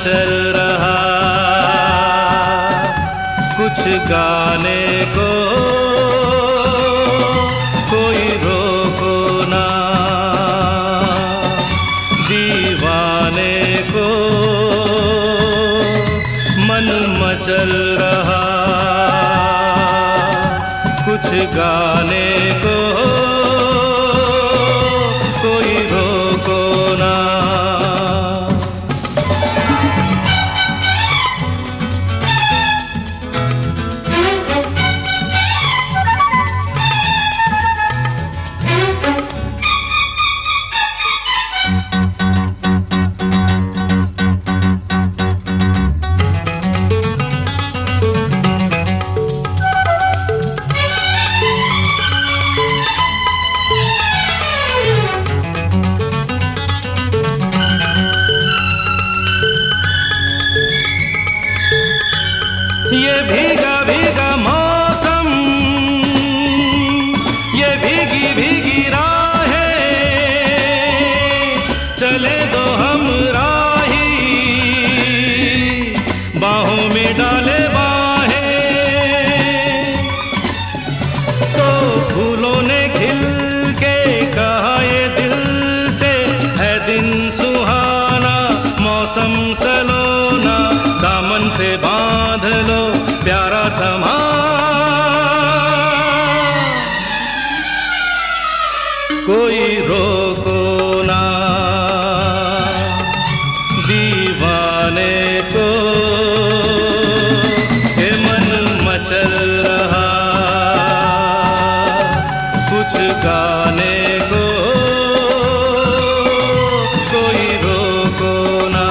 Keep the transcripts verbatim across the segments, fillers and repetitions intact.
मचल रहा, कुछ गाने को कोई रोको ना, दीवाने को मन मचल रहा, कुछ गाने को कोई रोको ना। ये भीगा भीगा मौसम, ये भीगी भीगी राहें, चले दो हम राही, बाहों में डाले बाहें। तो फूलों ने खिल के कहा ये दिल से, है दिन सुहाना मौसम सलोना, दामन से बांध लो प्यारा समा, कोई रोको ना, दीवाने को ये मन मचल रहा, कुछ गाने को कोई रोको ना।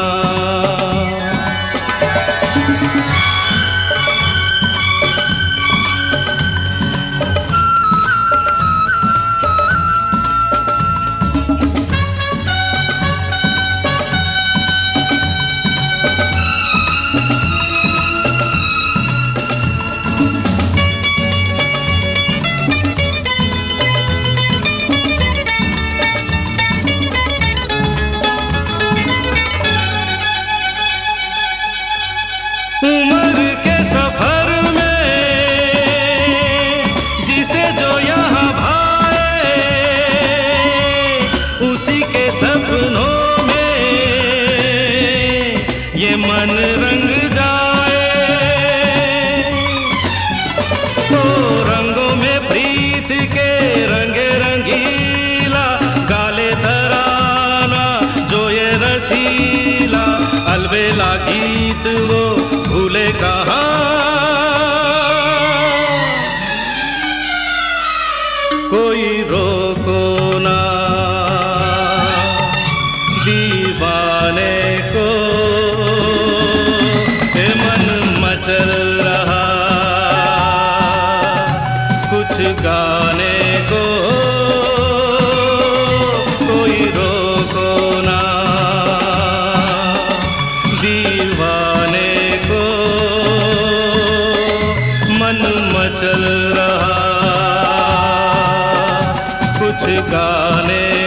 उम्र के सफर में जिसे जो यहाँ भाए, उसी के सपनों में ये मन रंग जाए। तो रंगों में प्रीत के रंगे रंगीला, गाले तराना जो ये रसीला, अलबेला गीत वो भूले कहाँ, कोई रोको ना, दीवाने को ये मन मचल रहा, कुछ गाने को कोई रोको ना, दीवाने को मन मचल रहा, कुछ गाने